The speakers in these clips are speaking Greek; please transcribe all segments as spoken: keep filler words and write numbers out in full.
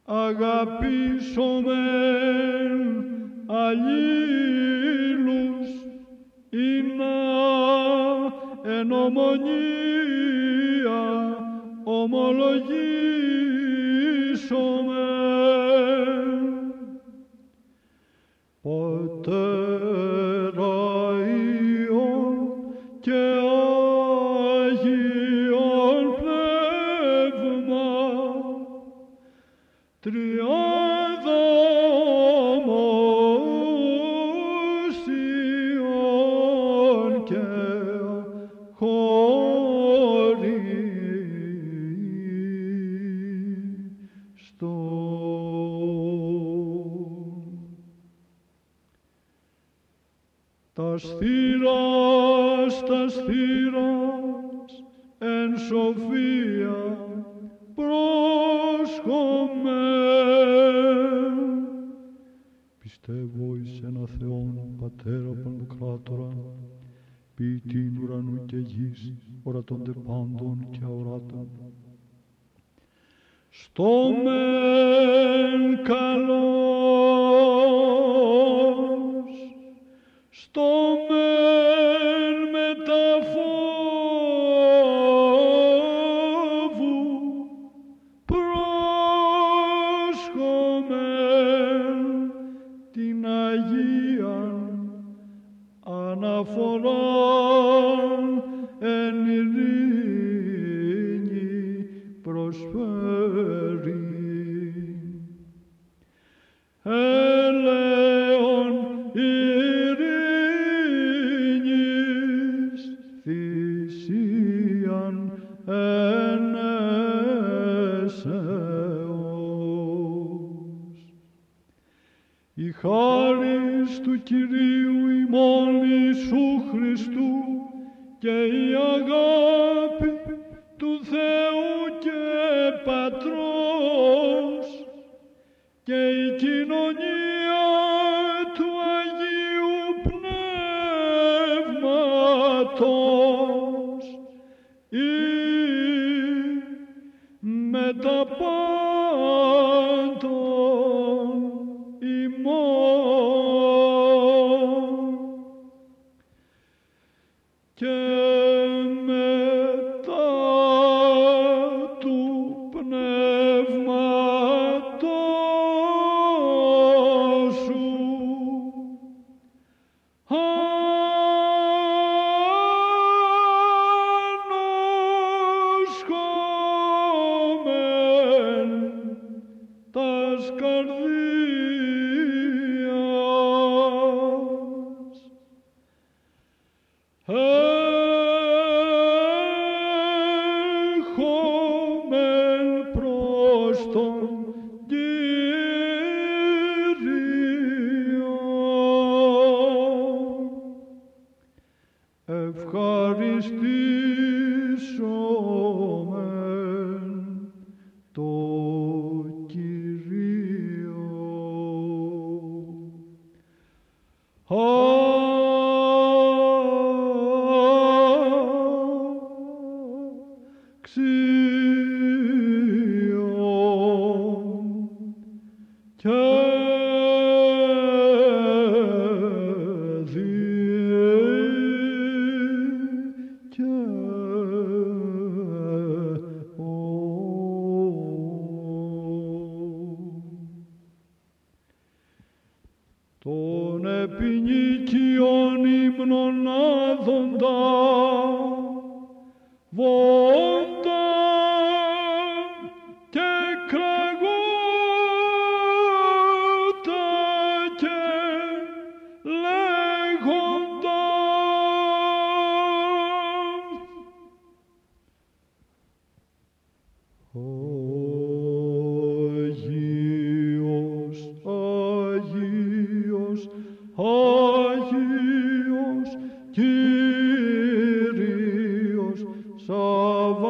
αγαπήσομεν αλλήλους, ή να εν ομονία ομολογήσομεν. Πατέρα Υιόν και Άγιον Πνεύμα, τριάδα ομόσιον και τας θύρας, τας θύρας, εν σοφία πρόσχομεν. Πιστεύω εις ένα Θεόν, Πατέρα Παντοκράτορα, ποιητήν ουρανού και γης, ορατώνται πάντων και αοράτων. Στο μεν καλός, στο μεν μετα φόβου πρόσχομεν την Αγίαν αναφοράν εν ειρήνη προσφέρει. Ελέον ειρήνης θυσίαν εν αίσεως. Η χάρις του Κυρίου ημών Ιησού Χριστού και η αγάπη του Θεού και Πατρός και η κοινωνία του Αγίου Πνεύματος ή με τα πάντων ημών και μετά του Πνεύματος σου. Ανοσχόμεν τας καρδίας. Έχομεν προς τον Κύριο. Ευχαριστήσομεν το Κυρίο. Αξίον και των επινίκιων ύμνων άδοντα, βόντα και κραγότα και λέγοντα. Άγιος, Άγιος, Άγιος, Κύριος, Σαββάτος,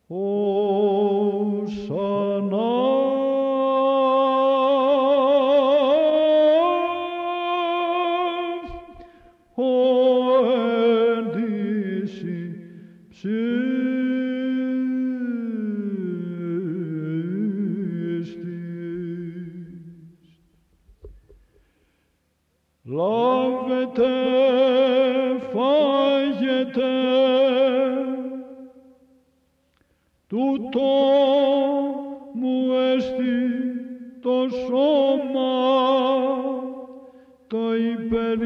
Λάβετε, φάγετε, τούτο μου έστι το σώμα, το υπέρ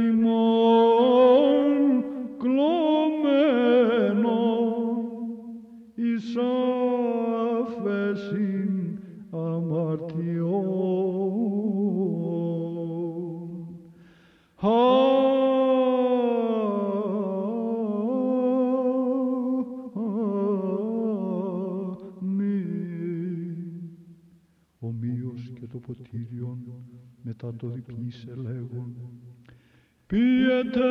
ημών κλωμένο, εις άφεσιν αμαρτιών. Ομοίως και το ποτήριον μετά το διπνίσε λέγον, πίετε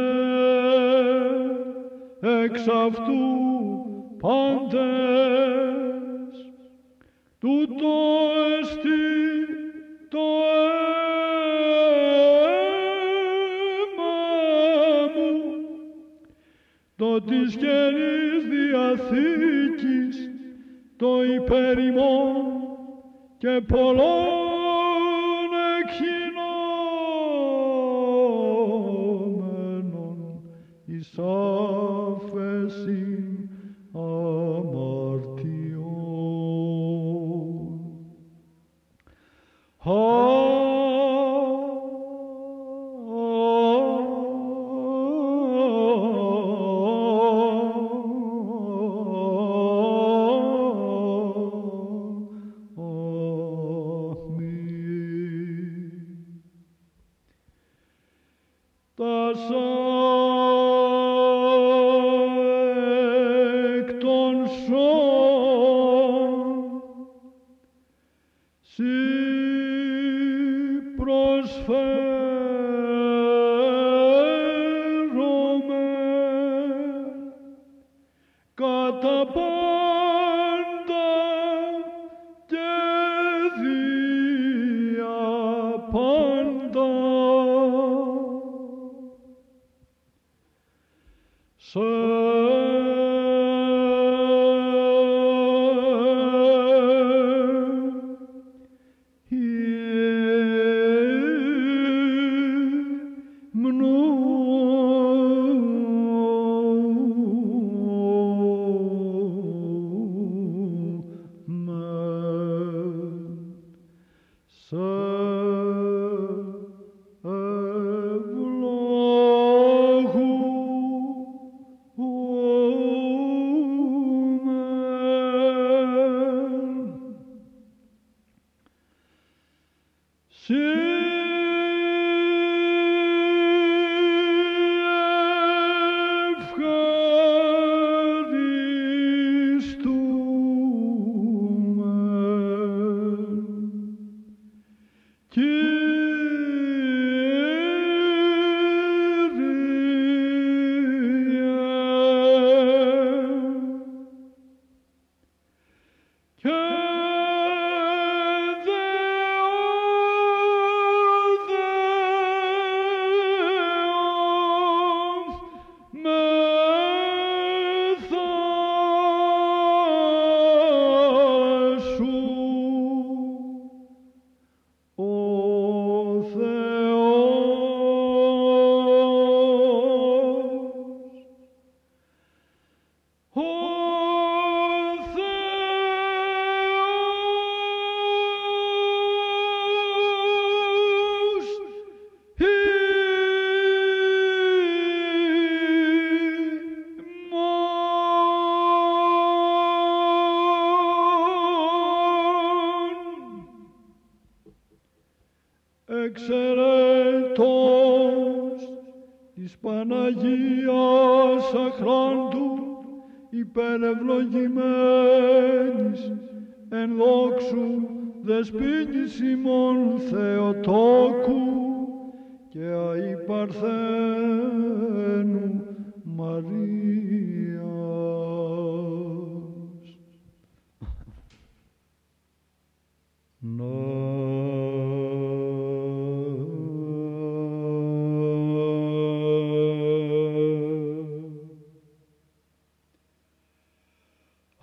εξ αυτού πάντες, τούτο εστί το αίμα μου, το της Καινής Διαθήκης, το υπέρ ημών και πολλών εκχυνόμενων εις άφεσιν αμαρτιών. Εκ των σώων σοι προσφέρομαι κατά πάντα και δια πάντα. Σε εξαιρετός της Παναγίας αχράντου υπερευλογημένης εν δόξου δεσπίνης ημών Θεοτόκου και αη Παρθένου Μαρίας.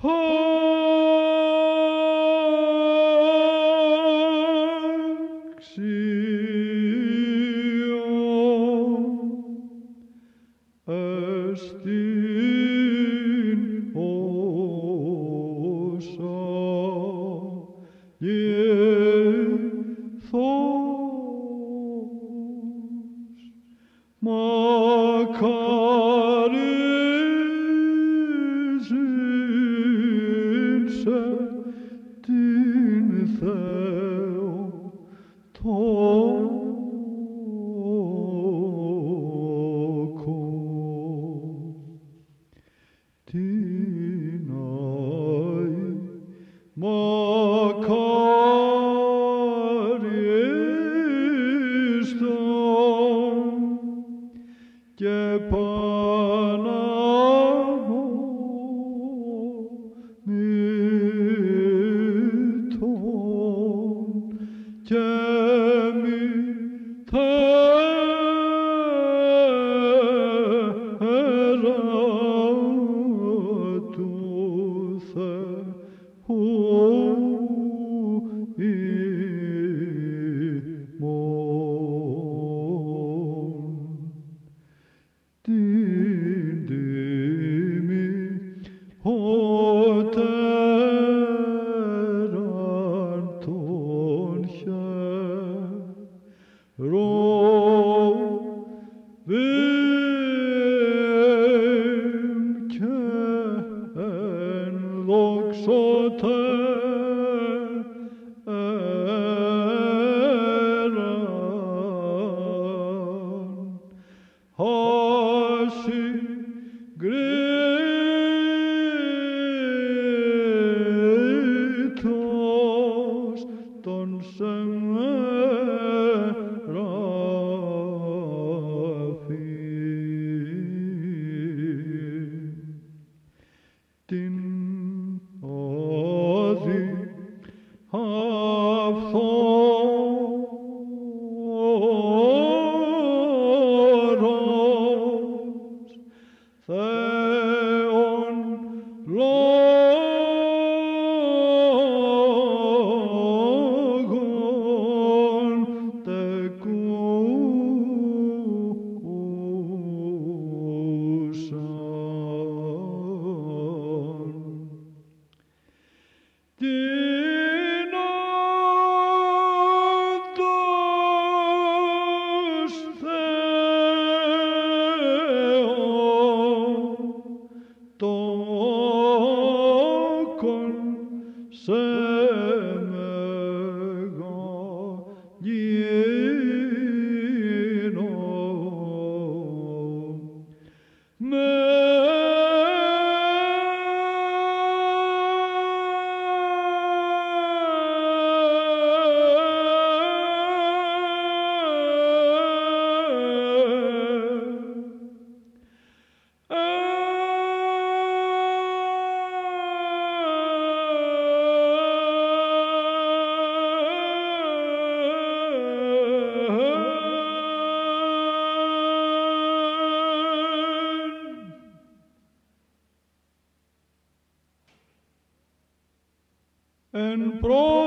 Εν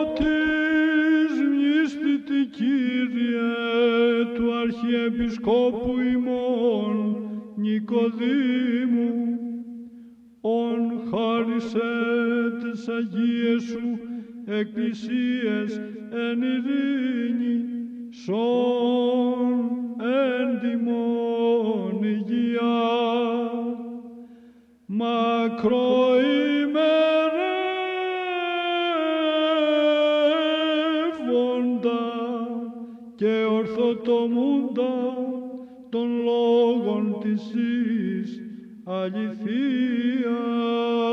πρώτης μνήστητη Κύριε του Αρχιεπισκόπου ημών Νικοδήμου, ον χάρισε τες Αγίες σου εκκλησίες εν ειρήνη, σον εν τιμών υγεία, μακροημερεύοντα και ορθοτομούντα των λόγων της εις αληθείας.